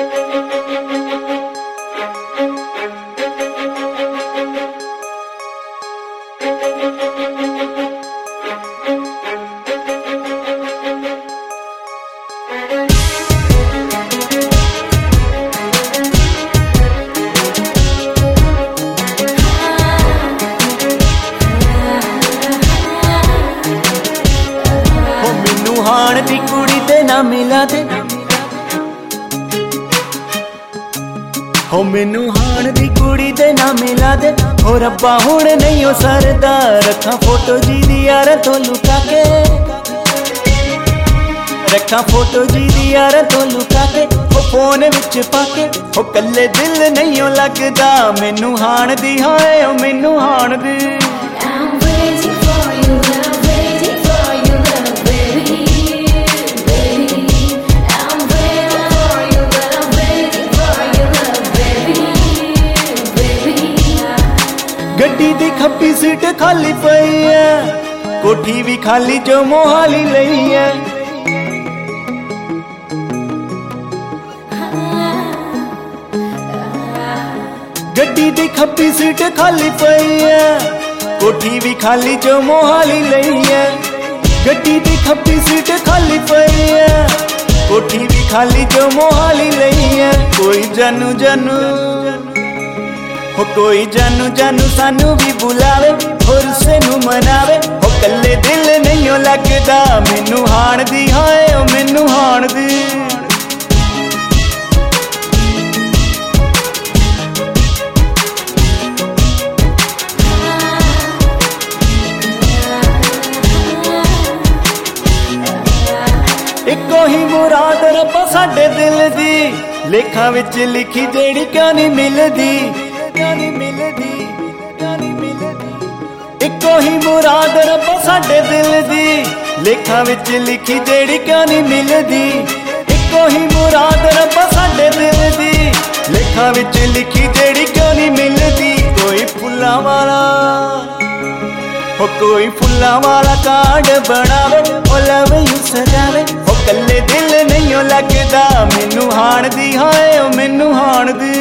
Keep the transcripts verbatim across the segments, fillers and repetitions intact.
हाण दी कुड़ी ते ना मिला दे हो मैनू हाण दी कुड़ी ते ना मिला दे हो रब्बा हुण नहीं हो सरदा रखा फोटो जी दी यार तो लुका के रखा फोटो जी दी यार तो लुका के हो फोन विच पाके हो कल्ले दिल नहीं हो लगदा मैनू हाण दी हाय ओ मैनू हाण दी गड्डी दी खब्बी सीट खाली पई है कोठी भी खाली जो मोहाली लई है गड्डी दी खब्बी सीट खाली पई है कोठी भी खाली जो मोहाली लई है गड्डी दी खब्बी सीट खाली पई है कोठी भी खाली जो मोहाली लई है कोई जानू जानू हो कोई जानू जानू सानू भी बुलावे और सेनू मनावे हो कल्ले दिल नहीं हो लगदा मैनू हाण दी हाय ओ मैनू हाण दी इको ही मुराद रब्बा साडे दिल दी लेखा विच लिखी जेड़ी क्यों नहीं मिलदी इको ही मुराद रब्बा साडे दिल दी लेखा विच लिखी जेड़ी क्यों नहीं मिलदी इको ही मुराद रब्बा साडे दिल दी लेखा विच लिखी जेड़ी क्यों नहीं मिलदी कोई फुल्लां वाला हो कोई फुल्लां वाला कार्ड बनावे ओ लव यू सजावे ओ कल्ले दिल नहीं हो लगदा मैनू हाण दी हाय ओ मैनू हाण दी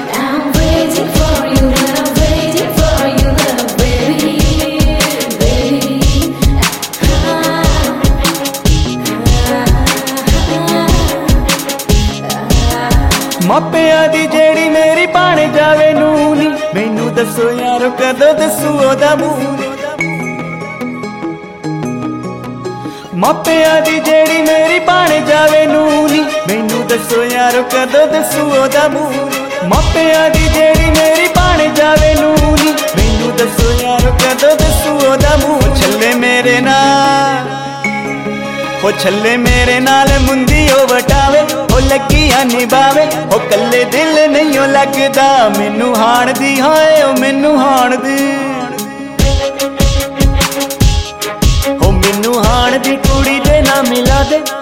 मापिया दी जेड़ी मेरी भाणे जावे नूनी मैनू दसो यारो कदों दसू ओदा मूंह मापिया दी जेड़ी मेरी भाणे जावे नूनी मैनू दसो यारो कदों दसू ओदा मूंह मापिया दी जेड़ी मेरी भाणे जावे नूनी मैनू दसो यारो कदों दसू ओदा मूंह छल्ले मेरे नाल हो छल्ले मेरे नाल मुंदी ओ वटावे ओ लगिया निभावे ओ कल्ले दिल नहीं हो लगदा मैनू हाण दी हाय ओ मैनू हाण दी हो मैनू हाण दी कुड़ी ते ना मिला दे।